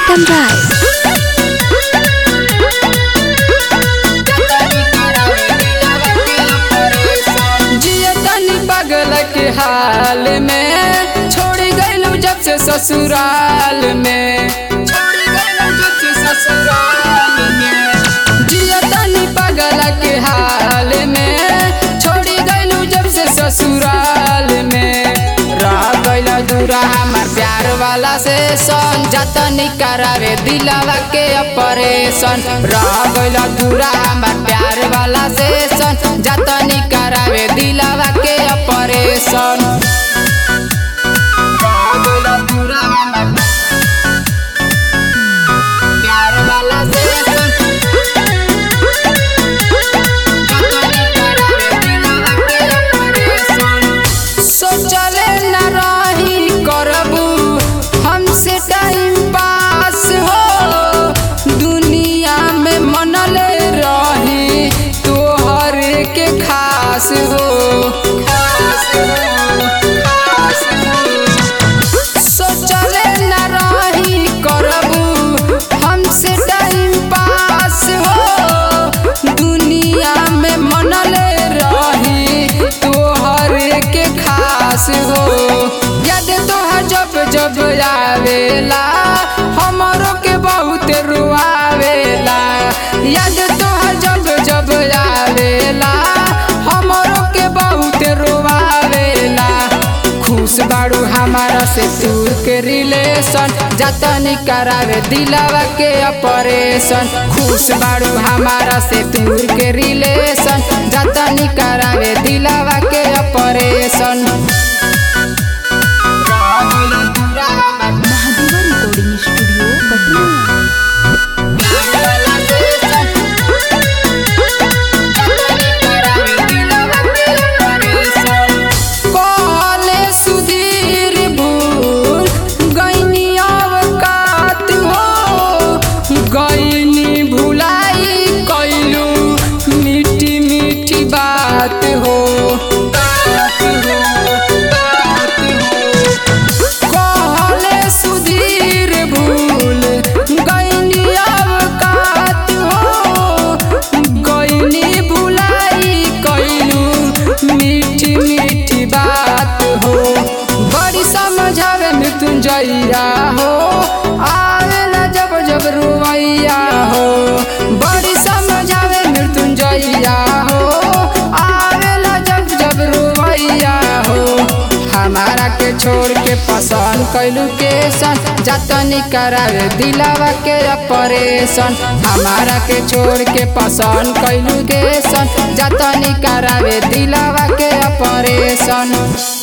प्रीतम राय। के हाल में छोड़ गइलू जब से ससुराल में, जिया तनी पागल के हाल में छोड़ गइलू जब से ससुराल में। रह गइला दूरा हमार प्यार वाला से सन, जतनी करावे दिलवा के ऑपरेशन। रह गइला दूरा हमार प्यार वाला से सन, जतनी करावे दिलवा के ऑपरेशन। रह गइला दूरा हमार प्यार वाला से सन, जतनी करावे दिलवा के ऑपरेशन। सोचले न रही करबू हमसे टाइम पास हो, दुनिया में मनले रही तोहर के खास हो। सोचले न रही करबू हमसे टाइम पास हो, दुनिया में मनले रही तोहर के खास हो। याद तोहर जब जब आवेला हमरो के बहुत रुआवेला। याद तोहर जब जब आवेला हमरो के बहुत रुआवेला। खुश बाड़ू हमारा से दूर के रिलेशन, जतनी करावे दिलवा के ऑपरेशन। खुश बाड़ू हमारा से दूर के रिलेशन, जतनी करावे दिलवा के ऑपरेशन। महादेवा रिकॉर्डिंग स्टूडियो पटना। बात हो कहले सुधीर भूल गईनी अवकात हो, गईनी भुलाई कैलू मीठी मीठी बात हो। बड़ी समझावे मृत्युंजया हो, आवेला जब जब रुवैया हो। बड़ी समझावे मृत्युंजया हो, हमारा के छोड़ के पसंद कैलू के सन, जतनी करावे दिलवा के ऑपरेशन। हमारा के छोड़ के पसंद कैलू के सन, जतनी करावे दिलवा के ऑपरेशन।